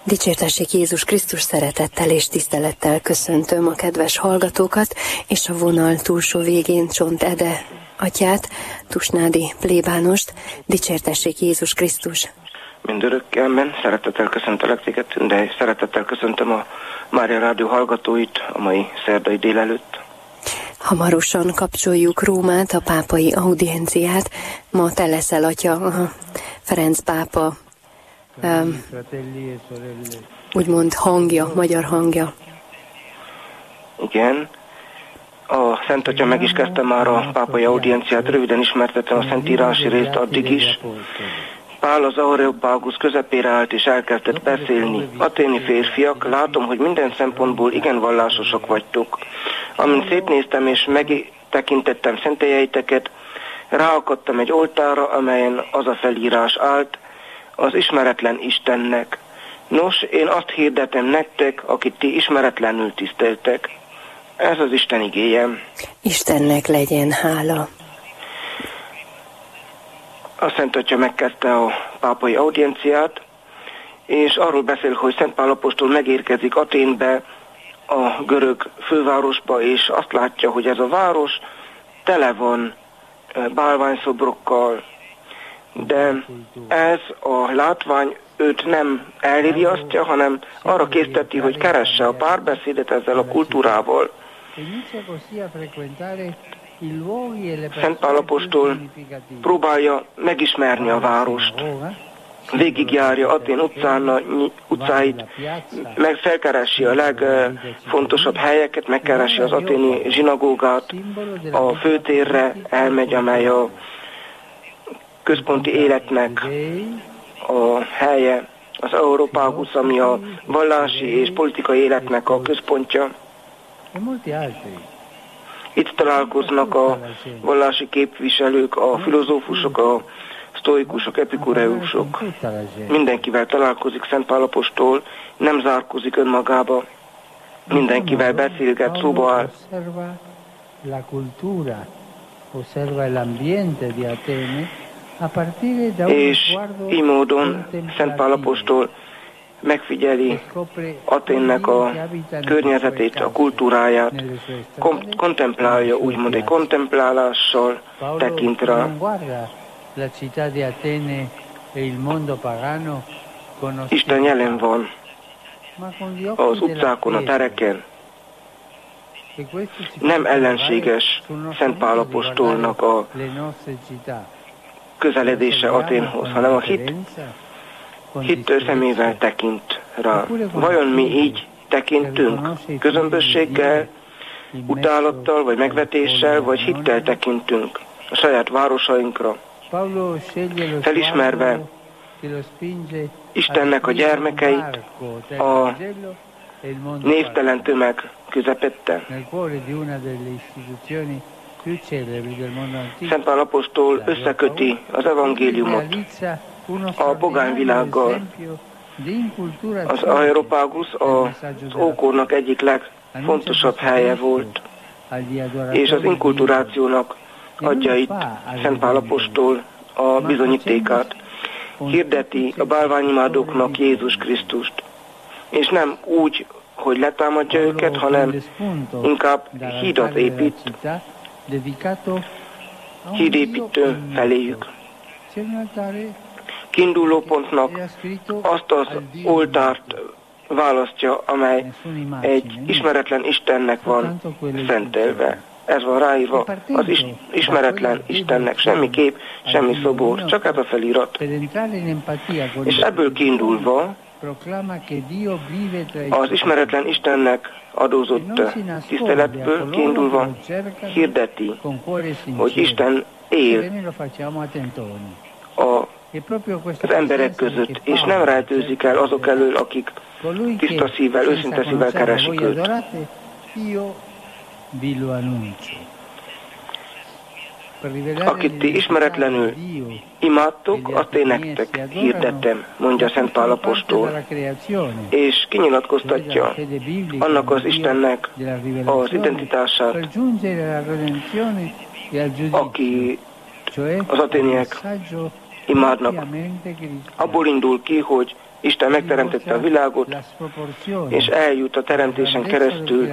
Dicsértessék Jézus Krisztus, szeretettel és tisztelettel köszöntöm a kedves hallgatókat, és a vonal túlsó végén Csont Ede atyát, Tusnádi plébánost. Dicsértessék Jézus Krisztus! Mindörökké, amen. Szeretettel köszöntelek téged, de szeretettel köszöntöm a Mária Rádió hallgatóit a mai szerdai délelőtt. Hamarosan kapcsoljuk Rómát, a pápai audienciát. Ma te leszel, atya, a Ferenc pápa úgymond hangja, magyar hangja. Igen. A Szent Atya meg is kezdte már a pápai audienciát, röviden ismertetem a szentírási részt addig is. Pál az Areopágus közepére állt és elkezdett beszélni. Aténi férfiak, látom, hogy minden szempontból igen vallásosak vagytok. Amint szétnéztem és megtekintettem szentélyeiteket, ráakadtam egy oltárra, amelyen az a felírás állt: az ismeretlen Istennek. Nos, én azt hirdetem nektek, akit ti ismeretlenül tiszteltek. Ez az Isten igéje. Istennek legyen hála. A Szent Atya megkezdte a pápai audienciát, és arról beszél, hogy Szent Pál apostol megérkezik Athénbe, a görög fővárosba, és azt látja, hogy ez a város tele van bálványszobrokkal, de ez a látvány őt nem elriasztja, hanem arra készteti, hogy keresse a párbeszédet ezzel a kultúrával. Szent Pál apostol próbálja megismerni a várost, végigjárja Atén utcáit, meg felkeresi a legfontosabb helyeket, megkeresi az aténi zsinagógát, a főtérre elmegy, amely a központi életnek a helye, az Areopágus, ami a vallási és politikai életnek a központja. Itt találkoznak a vallási képviselők, a filozófusok, a sztoikusok, epikureusok. Mindenkivel találkozik Szent Pál apostol, nem zárkózik önmagába, mindenkivel beszélget, szóba áll. És így módon Szent Pál apostol megfigyeli Athénnek a környezetét, a kultúráját, kontemplálja, úgymond egy kontemplálással tekint rá. Isten jelen van az utcákon, a tereken. Nem ellenséges Szent Pál apostolnak a közeledése Athénhoz, hanem a hit szemével tekint rá. Vajon mi így tekintünk? Közömbösséggel, utálattal, vagy megvetéssel, vagy hittel tekintünk a saját városainkra, felismerve Istennek a gyermekeit a névtelen tömeg közepette. Szent Pál apostol összeköti az evangéliumot a pogányvilággal. Az Areopágus az ókornak egyik legfontosabb helye volt, és az inkulturációnak adja itt Szent Pál apostol a bizonyítékát. Hirdeti a bálványimádóknak Jézus Krisztust. És nem úgy, hogy letámadja őket, hanem inkább hídat épít, hídépítő feléjük. Kiinduló pontnak azt az oltárt választja, amely egy ismeretlen Istennek van szentelve. Ez van ráírva, az ismeretlen Istennek, semmi kép, semmi szobor, csak ez a felirat. És ebből kiindulva az ismeretlen Istennek adózott tiszteletből kiindulva hirdeti, hogy Isten él az emberek között, és nem rejtőzik el azok elől, akik tiszta szívvel, őszinte szívvel keresik őt. Akit ti ismeretlenül imádtok, azt én nektek hirdettem, mondja Szent Pál apostol, és kinyilatkoztatja annak az Istennek az identitását, aki az aténiek imádnak. Abból indul ki, hogy Isten megteremtette a világot, és eljut a teremtésen keresztül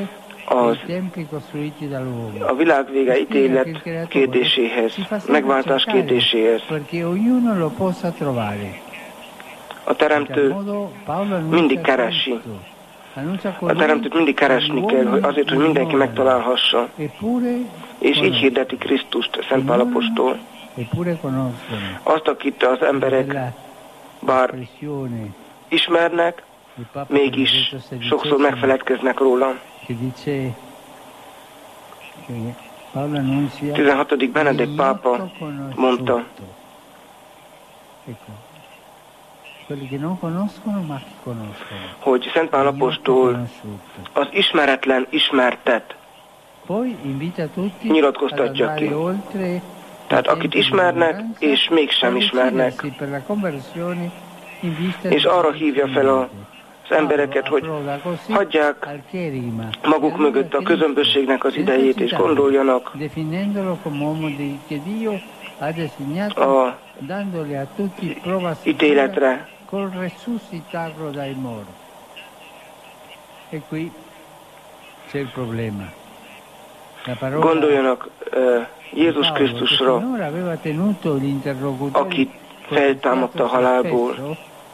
a világ vége ítélet kérdéséhez, megváltás kérdéséhez. A teremtő mindig keresi. A teremtőt mindig keresni kell, azért, hogy mindenki megtalálhassa. És így hirdeti Krisztust, Szent Pál apostol. Azt, akit az emberek bár ismernek, mégis sokszor megfeledkeznek róla. 16. Benedek pápa mondta, hogy Szent Pál apostol az ismeretlen ismertet nyilatkoztatja ki. Tehát akit ismernek, és mégsem ismernek. És arra hívja fel az embereket, hogy hagyják maguk mögött a közömbösségnek az idejét, és gondoljanak a ítéletre. Gondoljanak Jézus Krisztusra, aki feltámadta a halálból.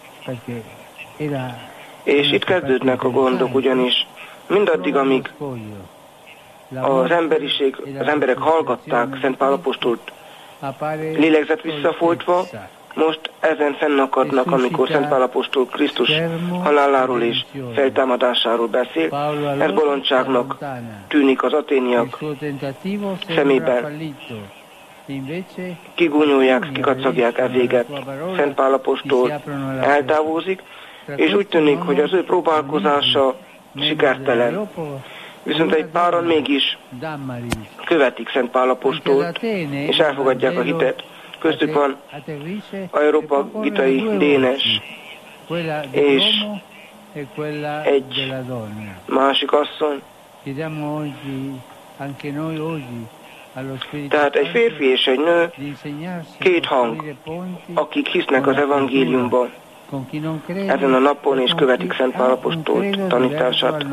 És itt kezdődnek a gondok, ugyanis mindaddig, amíg az emberek hallgatták Szent Pál apostolt lélegzet visszafolytva, most ezen fennakadnak, amikor Szent Pál apostol Krisztus haláláról és feltámadásáról beszél. Ez bolondságnak tűnik az aténiak szemében. Kigúnyolják, kikacagják e véget. Szent Pál apostol eltávozik, és úgy tűnik, hogy az ő próbálkozása sikertelen. Viszont egy páran mégis követik Szent Pál apostolt, és elfogadják a hitet. Köztük van Areopagitai Dénes, és egy másik asszony. Tehát egy férfi és egy nő, két hang, akik hisznek az evangéliumban ezen a napon, és követik Szent Pál apostol tanítását.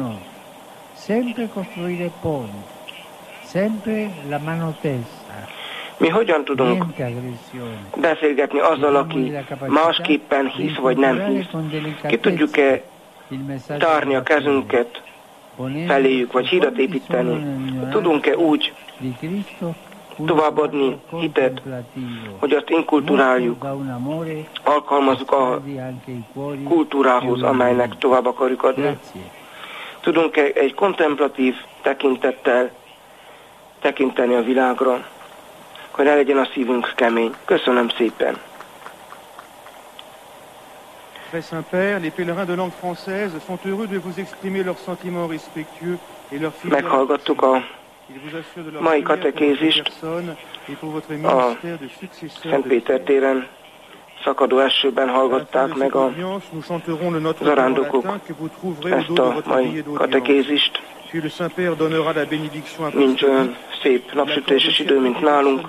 Mi hogyan tudunk beszélgetni azzal, aki másképpen hisz, vagy nem hisz? Ki tudjuk-e tárni a kezünket feléjük, vagy hídat építeni? Tudunk-e úgy továbbadni hitet, hogy azt inkulturáljuk, alkalmazzuk a kultúrához, amelynek tovább akarjuk adni? Tudunk-e egy kontemplatív tekintettel tekinteni a világra, hogy ne legyen a szívünk kemény? Köszönöm szépen! Très Saint-Père, les pèlerins de langue française sont heureux de vous exprimer leurs sentiments respectueux et leur fidélité. Meghallgattuk a mai katekézist a Szent Péter téren szakadó esőben hallgatták meg a zarándokok ezt a mai katekézist. Nincs olyan szép napsütéses idő, mint nálunk.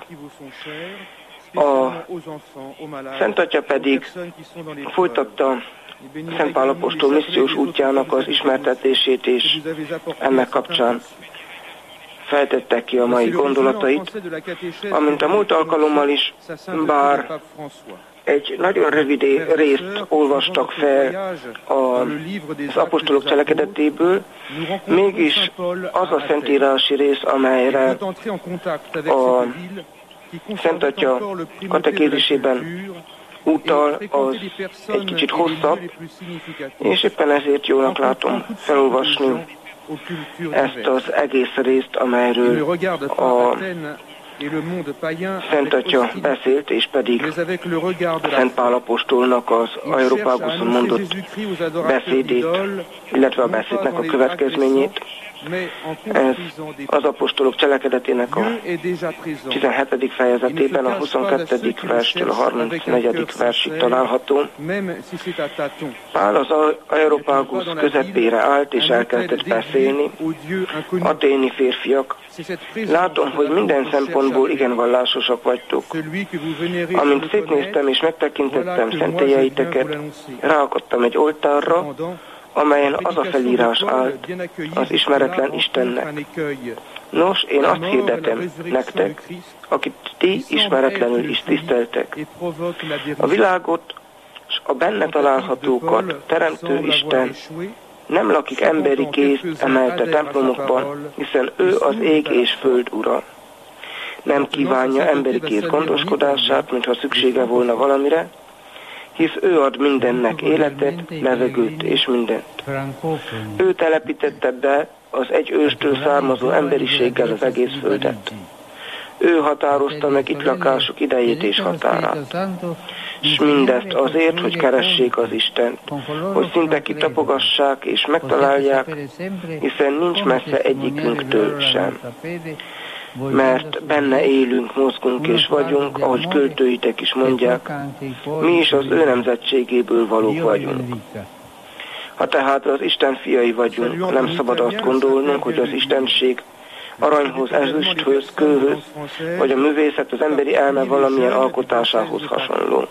A Szent Atya pedig folytatta Szent Pál apostol missziós útjának az ismertetését, és ennek kapcsán feltette ki a mai gondolatait, amint a múlt alkalommal is, bár egy nagyon rövid részt olvastak fel az apostolok cselekedetéből, mégis az a szentírási rész, amelyre a Szent Atya katekézisében utal, az egy kicsit hosszabb, és éppen ezért jónak látom felolvasni ezt az egész részt, amelyről a Szent Atya beszélt, és pedig Szent Pál apostolnak az Areopaguson mondott beszédét, illetve a beszédnek a következményét. Ez az apostolok cselekedetének a 17. fejezetében, a 22. verstől a 34. versig található. Pál az Areopagus közepére állt, és elkezdett beszélni. Aténi férfiak, látom, hogy minden szempontból szempontból igen vallásosak vagytok. Amint szétnéztem és megtekintettem szentélyeiteket, ráakadtam egy oltárra, amelyen az a felírás állt, az ismeretlen Istennek. Nos, én azt hirdetem nektek, akit ti ismeretlenül is tiszteltek. A világot és a benne találhatókat teremtő Isten nem lakik emberi kéz emelte templomokban, hiszen ő az ég és föld ura. Nem kívánja emberi kéz gondoskodását, mintha szüksége volna valamire, hisz ő ad mindennek életet, levegőt és mindent. Ő telepítette be az egy őstől származó emberiséggel az egész földet. Ő határozta meg itt lakásuk idejét és határát. És mindezt azért, hogy keressék az Istent, hogy szinte kitapogassák és megtalálják, hiszen nincs messze egyikünktől sem. Mert benne élünk, mozgunk és vagyunk, ahogy költőitek is mondják, mi is az ő nemzetségéből valók vagyunk. Ha tehát az Isten fiai vagyunk, nem szabad azt gondolnunk, hogy az istenség aranyhoz, ezüsthöz, kőhöz, vagy a művészet az emberi elme valamilyen alkotásához hasonló.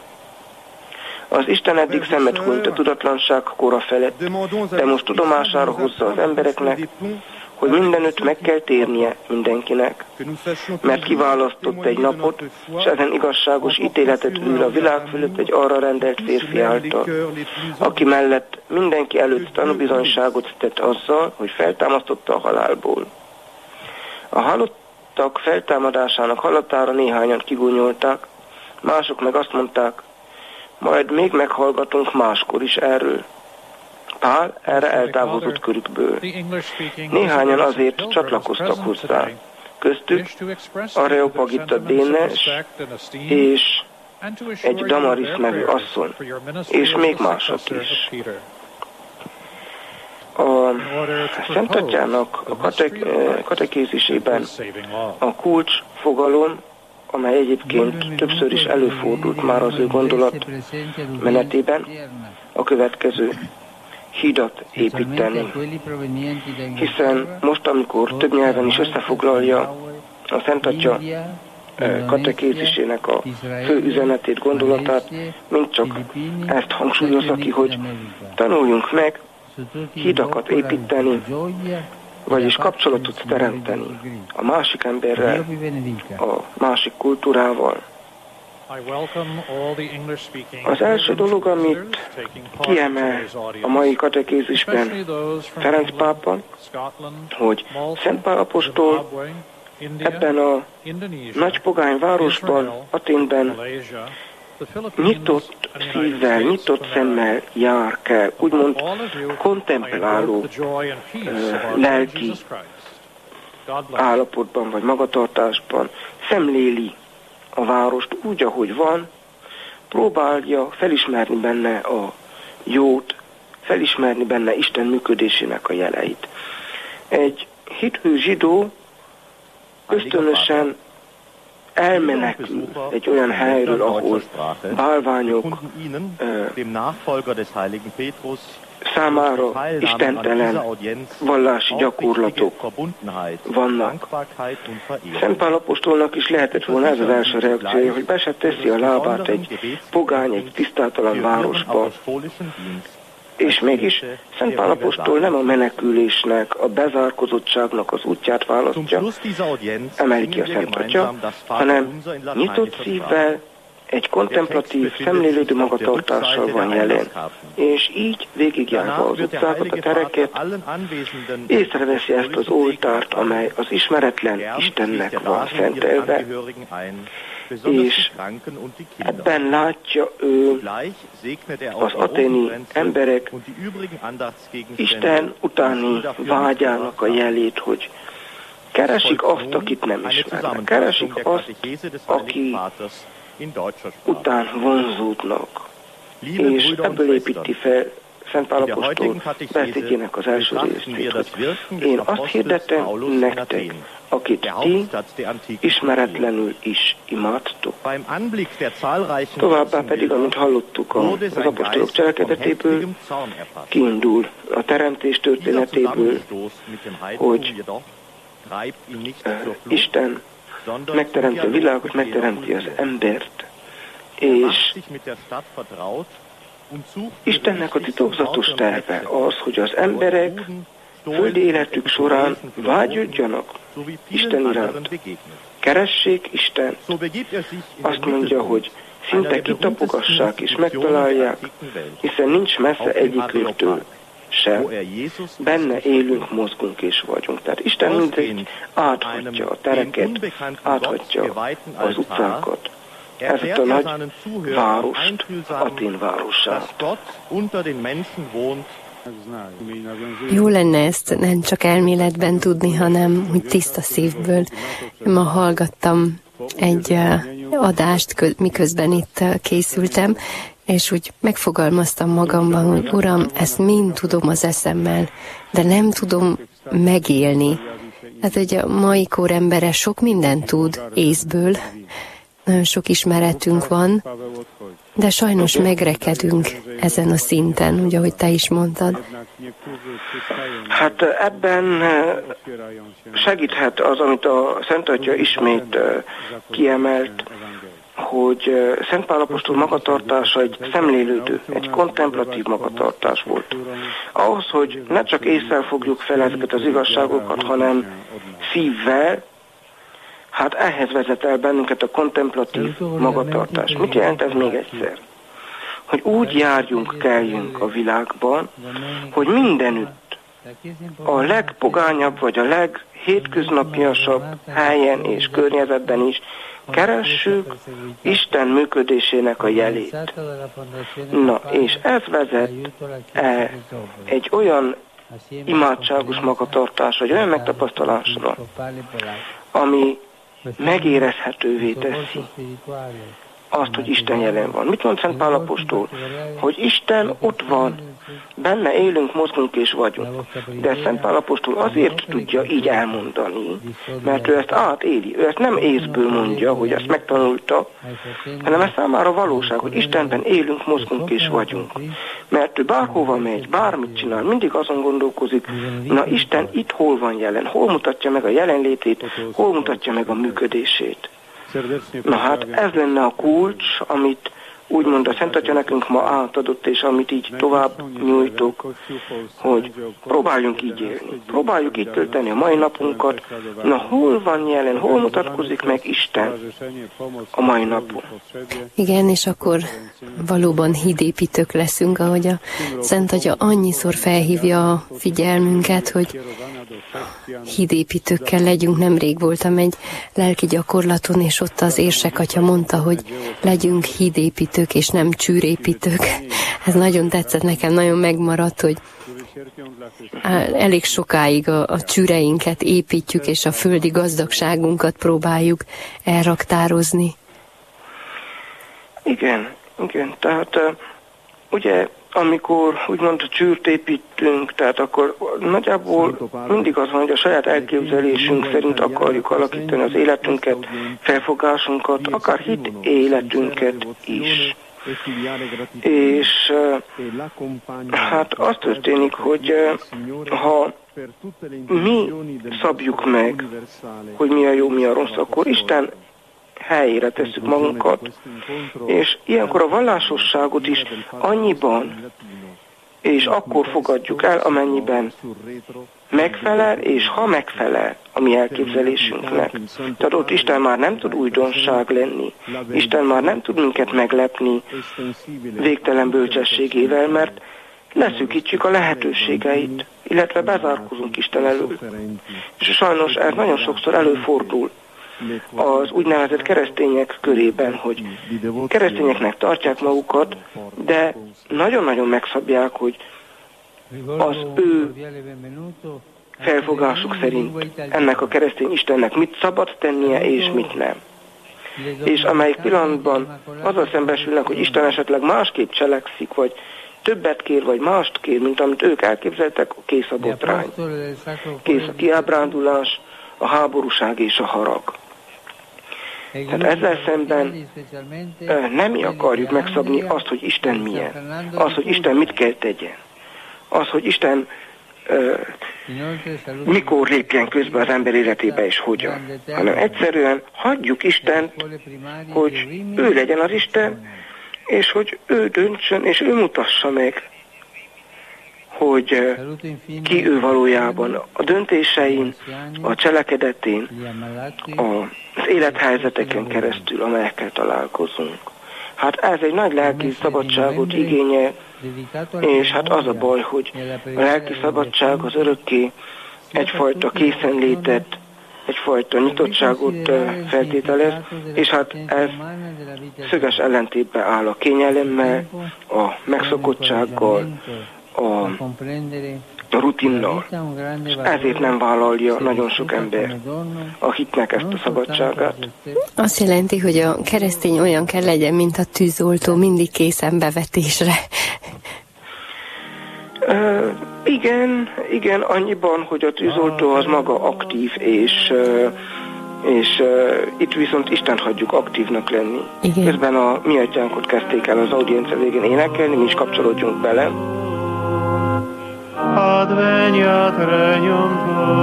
Az Isten eddig szemet hunyt a tudatlanság kora felett, de most tudomására hozza az embereknek, hogy mindenütt meg kell térnie mindenkinek, mert kiválasztott egy napot, és ezen igazságos ítéletet ül a világ fölött egy arra rendelt férfi által, aki mellett mindenki előtt tanúbizonyságot tett azzal, hogy feltámasztotta a halálból. A halottak feltámadásának hallatára néhányan kigúnyolták, mások meg azt mondták, majd még meghallgatunk máskor is erről. Pál erre eltávozott körükből. Néhányan azért csatlakoztak hozzá. Köztük Areopagita Dénes és egy Damaris nevű asszony, és még mások is. A Szent Atyának a katekézisében a kulcs fogalom, amely egyébként többször is előfordult már az ő gondolat menetében, a következő: hidat építeni. Hiszen most, amikor több nyelven is összefoglalja a Szent Atya katekézisének a fő üzenetét, gondolatát, mind csak ezt hangsúlyozza ki, hogy tanuljunk meg hidakat építeni, vagyis kapcsolatot teremteni a másik emberrel, a másik kultúrával. Az első dolog, amit kiemel a mai katekézisben Ferenc pápa, hogy Szent Pál apostol ebben a nagy pogány városban, Athénben nyitott szívvel, nyitott szemmel jár kell, úgymond kontempláló lelki állapotban vagy magatartásban szemléli a várost úgy, ahogy van, próbálja felismerni benne a jót, felismerni benne Isten működésének a jeleit. Egy hithű zsidó ösztönösen elmenekül egy olyan helyről, ahol bálványok számára istentelen vallási gyakorlatok vannak. Szent Pál apostolnak is lehetett volna ez az első reakciója, hogy be se teszi a lábát egy pogány, egy tisztátalan városba. És mégis Szent Pál apostol nem a menekülésnek, a bezárkozottságnak az útját választja, emeli ki a Szent Atya, hanem nyitott szívvel, egy kontemplatív, szemlélődő magatartással van jelen, és így végigjárva az utcákat, a tereket, észreveszi ezt az oltárt, amely az ismeretlen Istennek van szentelve, és ebben látja ő az athéni emberek Isten utáni vágyának a jelét, hogy keresik azt, akit nem ismernek, keresik azt, aki után vonzódnak, és ebből építi fel Szent Pál apostol beszédjének az első részét, hogy én azt hirdetem nektek, akit ti ismeretlenül is imádtok. Továbbá pedig, amit hallottuk az apostolok cselekedetéből, kiindul a teremtés történetéből, hogy Isten megteremti a világot, megteremti az embert, és Istennek a titokzatos terve az, hogy az emberek földi életük során vágyodjanak Isten iránt. Keressék Isten. Azt mondja, hogy szinte kitapogassák és megtalálják, hiszen nincs messze egyikőtől sem. Benne élünk, mozgunk és vagyunk. Tehát Isten mindegy áthagyja a tereket, áthagyja az utcákat, ezt a nagy várost, Atén városát. Jó lenne ezt nem csak elméletben tudni, hanem hogy tiszta szívből. Ma hallgattam egy adást, miközben itt készültem, és úgy megfogalmaztam magamban, hogy Uram, ezt mind tudom az eszemmel, de nem tudom megélni. Hát, hogy a mai kor embere sok mindent tud észből, nagyon sok ismeretünk van, de sajnos megrekedünk ezen a szinten, ugye, ahogy te is mondtad. Hát ebben segíthet az, amit a Szent Atya ismét kiemelt, hogy Szent Pál apostol magatartása egy szemlélődő, egy kontemplatív magatartás volt. Ahhoz, hogy ne csak ésszel fogjuk fel ezeket az igazságokat, hanem szívvel, hát ehhez vezet el bennünket a kontemplatív magatartás. Mit jelent ez még egyszer? Hogy úgy járjunk, kelljünk a világban, hogy mindenütt, a legpogányabb vagy a leghétköznapiasabb helyen és környezetben is keressük Isten működésének a jelét. Na, és ez vezet egy olyan imádságos magatartásra, egy olyan megtapasztalásra, ami megérezhetővé teszi azt, hogy Isten jelen van. Mit mond Szent Pál apostol? Hogy Isten ott van, benne élünk, mozgunk és vagyunk. De Szent Pál apostol azért tudja így elmondani, mert ő ezt átéli. Ő ezt nem észből mondja, hogy ezt megtanulta, hanem ez számára valóság, hogy Istenben élünk, mozgunk és vagyunk. Mert ő bárhova megy, bármit csinál, mindig azon gondolkozik, na Isten itt hol van jelen, hol mutatja meg a jelenlétét, hol mutatja meg a működését. Na hát ez lenne a kulcs, amit úgymond a Szent Atya nekünk ma átadott, és amit így tovább nyújtok, hogy próbáljunk így élni. Próbáljuk így tölteni a mai napunkat. Na hol van jelen, hol mutatkozik meg Isten a mai napon? Igen, és akkor valóban hídépítők leszünk, ahogy a Szent Atya annyiszor felhívja a figyelmünket, hogy hídépítőkkel legyünk. Nemrég voltam egy lelki gyakorlaton, és ott az érsek atya mondta, hogy legyünk hídépítők, és nem csűrépítők. Ez nagyon tetszett nekem, nagyon megmaradt, hogy elég sokáig a csűreinket építjük, és a földi gazdagságunkat próbáljuk elraktározni. Igen. Tehát ugye amikor úgymond csűrt építünk, tehát akkor nagyjából mindig az van, hogy a saját elképzelésünk szerint akarjuk alakítani az életünket, felfogásunkat, akár hit életünket is. És hát az történik, hogy ha mi szabjuk meg, hogy mi a jó, mi a rossz, akkor Isten helyére tesszük magunkat, és ilyenkor a vallásosságot is annyiban, és akkor fogadjuk el, amennyiben megfelel, és ha megfelel a mi elképzelésünknek. Tehát ott Isten már nem tud újdonság lenni, Isten már nem tud minket meglepni végtelen bölcsességével, mert leszűkítjük a lehetőségeit, illetve bezárkozunk Isten elől. És sajnos ez nagyon sokszor előfordul az úgynevezett keresztények körében, hogy keresztényeknek tartják magukat, de nagyon-nagyon megszabják, hogy az ő felfogásuk szerint ennek a keresztény Istennek mit szabad tennie és mit nem. És amelyik pillanatban azzal szembesülnek, hogy Isten esetleg másképp cselekszik, vagy többet kér, vagy mást kér, mint amit ők elképzeltek, kész a botrány. Kész a kiábrándulás, a háborúság és a harag. Tehát ezzel szemben nem mi akarjuk megszabni azt, hogy Isten milyen, az, hogy Isten mit kell tegyen, az, hogy Isten mikor lépjen közbe az ember életébe és hogyan, hanem egyszerűen hagyjuk Istent, hogy ő legyen az Isten, és hogy ő döntsön, és ő mutassa meg, hogy ki ő valójában a döntésein, a cselekedetén, az élethelyzeteken keresztül, amelyekkel találkozunk. Hát ez egy nagy lelki szabadságot igényel, és hát az a baj, hogy a lelki szabadság az örökké egyfajta készenlétet, egyfajta nyitottságot feltételez, és hát ez szöges ellentétben áll a kényelemmel, a megszokottsággal, a rutinnal. És ezért nem vállalja nagyon sok ember a hitnek ezt a szabadságát. Azt jelenti, hogy a keresztény olyan kell legyen, mint a tűzoltó, mindig készen bevetésre. Igen, annyiban, hogy a tűzoltó az maga aktív, és itt viszont Isten hagyjuk aktívnak lenni. Igen. Közben a Mi Atyánkot kezdték el az audiencia végén énekelni, mi is kapcsolódjunk bele. Adveniat regnum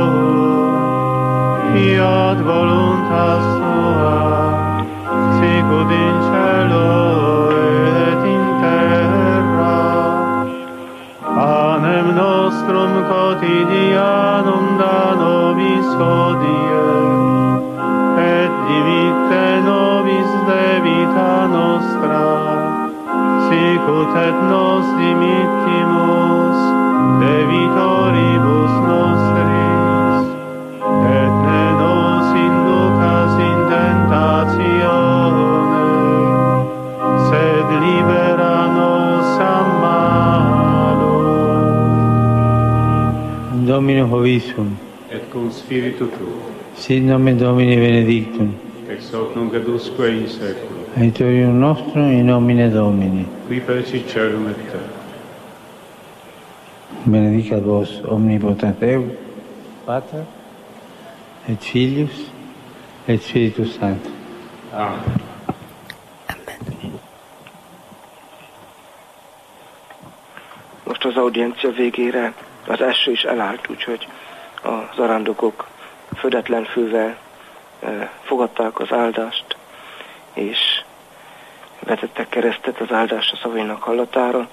tuum, fiat voluntas tua, sicut in cielo et in terra. Panem nostrum quotidianum da nobis hodie, et dimitte nobis debita nostra, sicut et nos dimittimus debitoribus nostris, et ne nos inducas in tentatione, sed libera nos a malo. Domino Hovisum, Et cum spiritu tuo, sit nomen Domini benedictum, ex hoc nunc et usque in saeculum, aiutorium nostrum in nomine Domini. qui feci celum et terra. Benedicat vos omnipotens Deus, Pater, et Filius, et Spiritus Sanctus. Amen. Most az audiencia végére az eső is elállt, úgyhogy a zarándokok földetlen fővel fogadták az áldást, és vetettek keresztet az áldás a szavainak hallatára.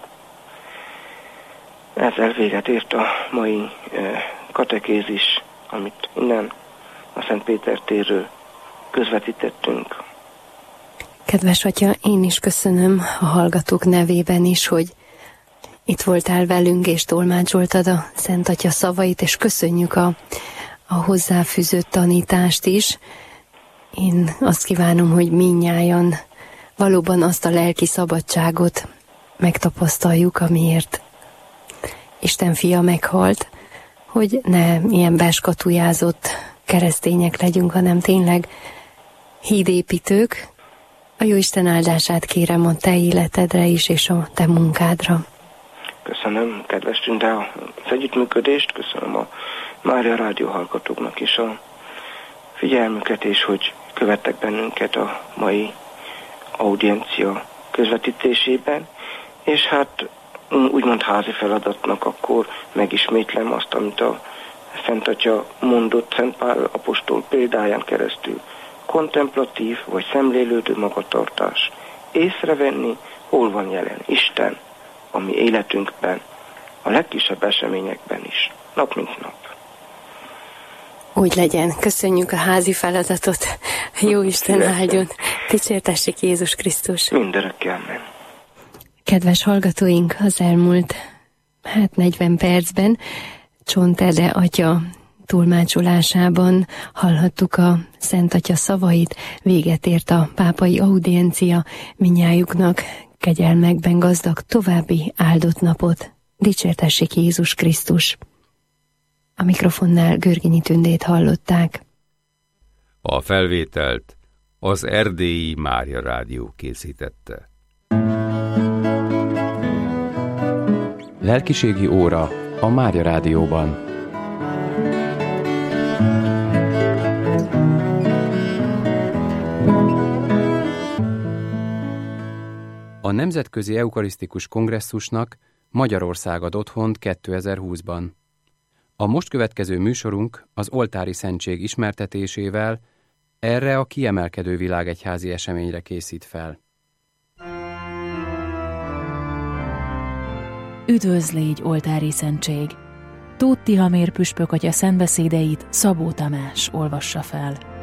Ezzel véget ért a mai katekézis, amit innen a Szent Péter térről közvetítettünk. Kedves Atya, én is köszönöm a hallgatók nevében is, hogy itt voltál velünk, és tolmácsoltad a Szent Atya szavait, és köszönjük a hozzáfűzött tanítást is. Én azt kívánom, hogy mindnyájan valóban azt a lelki szabadságot megtapasztaljuk, amiért Isten fia meghalt, hogy ne ilyen beskatujázott keresztények legyünk, hanem tényleg hídépítők. A Jóisten áldását kérem a te életedre is, és a te munkádra. Köszönöm, kedves Tünde, az együttműködést, köszönöm a Mária Rádió hallgatóknak is a figyelmüket, és hogy követtek bennünket a mai audiencia közvetítésében, és hát úgymond házi feladatnak akkor megismétlem azt, amit a Szent Atya mondott Szent Pál apostol példáján keresztül. Kontemplatív vagy szemlélődő magatartás. Észrevenni, hol van jelen Isten a mi életünkben, a legkisebb eseményekben is, nap mint nap. Úgy legyen. Köszönjük a házi feladatot. Jó Isten áldjon. Dicsértessék Jézus Krisztus. Mindörökké, amen. Kedves hallgatóink, az elmúlt 40 percben Csont Ede atya tolmácsolásában hallhattuk a Szent Atya szavait, véget ért a pápai audiencia, mindnyájuknak kegyelmekben gazdag további áldott napot. Dicsértessék Jézus Krisztus. A mikrofonnál Görgényi Tündét hallották. A felvételt az Erdélyi Mária Rádió készítette. Lelkiségi óra a Mária Rádióban. A Nemzetközi Eukarisztikus Kongresszusnak Magyarország ad otthont 2020-ban. A most következő műsorunk az oltári szentség ismertetésével erre a kiemelkedő világegyházi eseményre készít fel. Üdvözl légy, oltári szentség! Tóth Tihamér püspök atya szentbeszédeit Szabó Tamás olvassa fel.